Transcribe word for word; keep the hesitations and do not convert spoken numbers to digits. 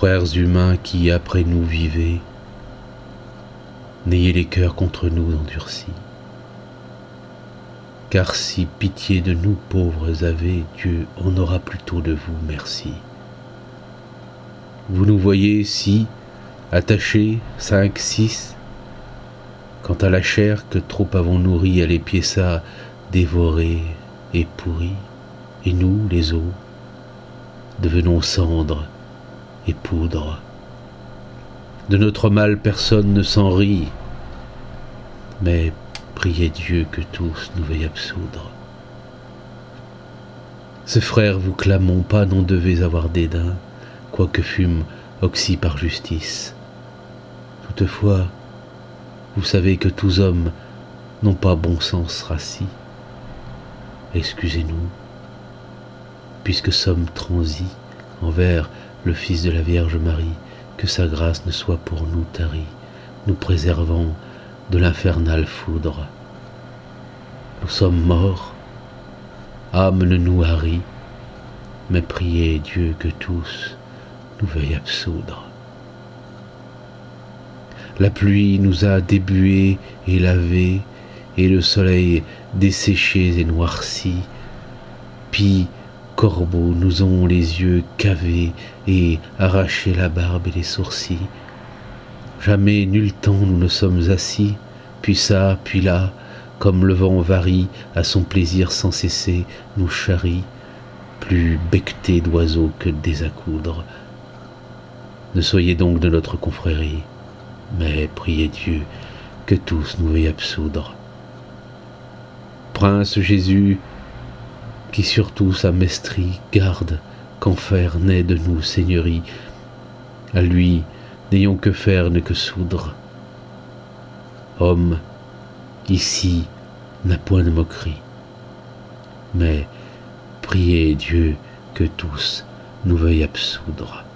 frères humains qui après nous vivez, n'ayez les cœurs contre nous endurcis. Car si pitié de nous pauvres avez, Dieu en aura plutôt de vous merci. Vous nous voyez si, attachés, cinq, six, quant à la chair que trop avons nourrie, elle est piéça, dévorée et pourrie, et nous, les os, devenons cendres et poudre. De notre mal personne ne s'en rit, mais priez Dieu que tous nous veuillent absoudre. Ce frère vous clamons pas, n'en devez avoir dédain, quoique fûmes oxy par justice. Toutefois, vous savez que tous hommes n'ont pas bon sens rassis. Excusez-nous, puisque sommes transis envers le Fils de la Vierge Marie, que sa grâce ne soit pour nous tarie, nous préservant de l'infernale foudre. Nous sommes morts, âme ne nous harit, mais priez Dieu que tous nous veuillent absoudre. La pluie nous a débués et lavés, et le soleil desséchés et noircis, puis corbeaux nous ont les yeux cavés et arraché la barbe et les sourcils. Jamais nul temps nous ne sommes assis, puis ça, puis là, comme le vent varie à son plaisir sans cesser, nous charrie, plus becquetés d'oiseaux que des accoudres. Ne soyez donc de notre confrérie, mais priez Dieu que tous nous veuillent absoudre. Prince Jésus, qui surtout sa mestrie garde qu'enfer naît de nous seigneurie, à lui n'ayons que faire ne que soudre. Homme, ici n'a point de moquerie, mais priez Dieu que tous nous veuillent absoudre.